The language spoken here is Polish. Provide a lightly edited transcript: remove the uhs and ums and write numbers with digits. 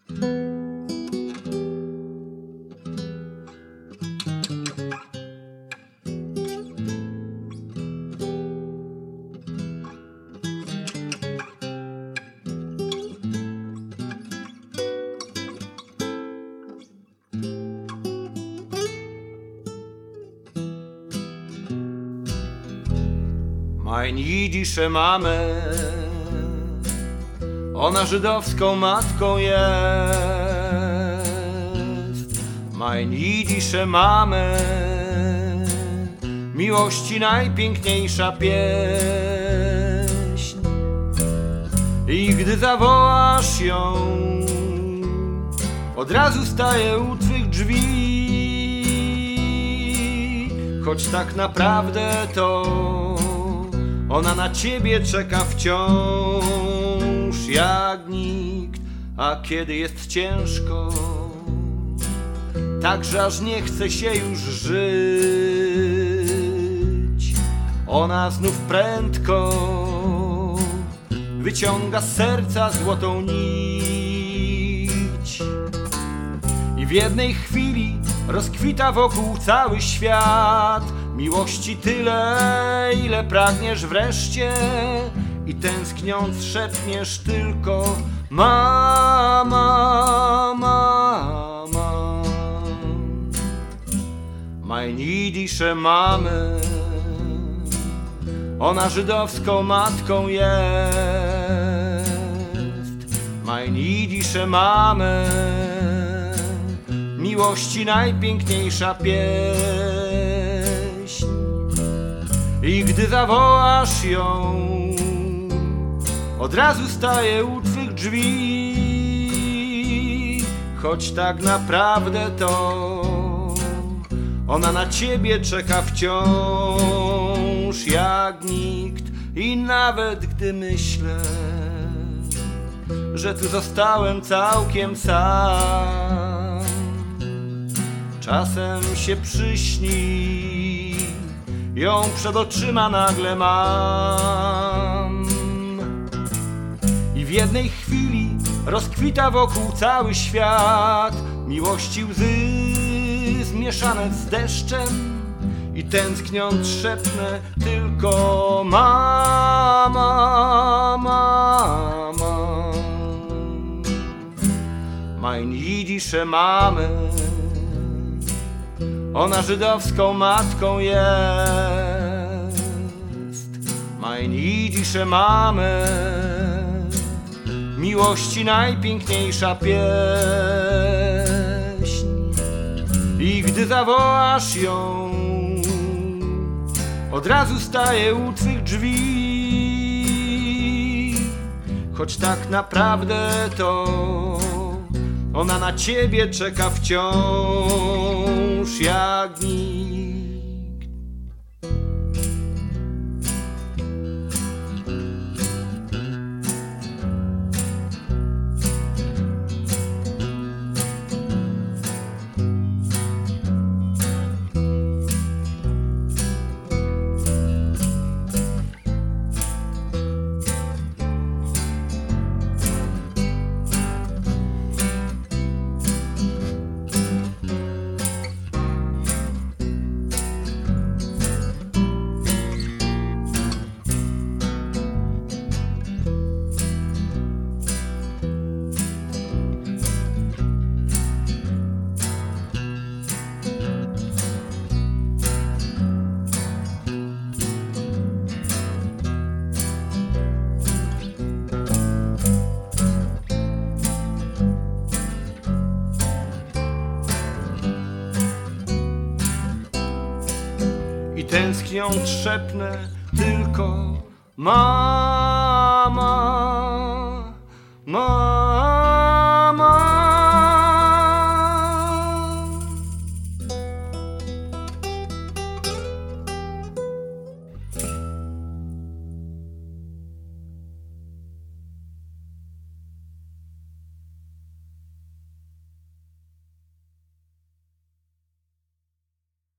Mein jidische Mamę, ona żydowską matką jest. Mein jidische Mamę, miłości najpiękniejsza pieśń. I gdy zawołasz ją, od razu staje u twych drzwi. Choć tak naprawdę to ona na ciebie czeka wciąż jak nikt. A kiedy jest ciężko, tak że aż nie chce się już żyć, ona znów prędko wyciąga z serca złotą nić. I w jednej chwili rozkwita wokół cały świat. Miłości tyle, ile pragniesz wreszcie, i tęskniąc szepniesz tylko mama, mama. Mein jidische Mamę, ona żydowską matką jest. Mein jidische Mamę, miłości najpiękniejsza pieśń. I gdy zawołasz ją, od razu staje u twych drzwi. Choć tak naprawdę to ona na ciebie czeka wciąż jak nikt. I nawet gdy myślę, że tu zostałem całkiem sam, czasem się przyśni, ją przed oczyma nagle mam. I w jednej chwili rozkwita wokół cały świat. Miłości łzy zmieszane z deszczem, i tęskniąc szepnę tylko mama, mama. Mein jidische Mamę, ona żydowską matką jest. Mein jidische Mamę, miłości najpiękniejsza pieśń. I gdy zawołasz ją, od razu staje u twych drzwi. Choć tak naprawdę to ona na ciebie czeka wciąż jak nikt. I tęskniąc szepnę tylko mama, mama.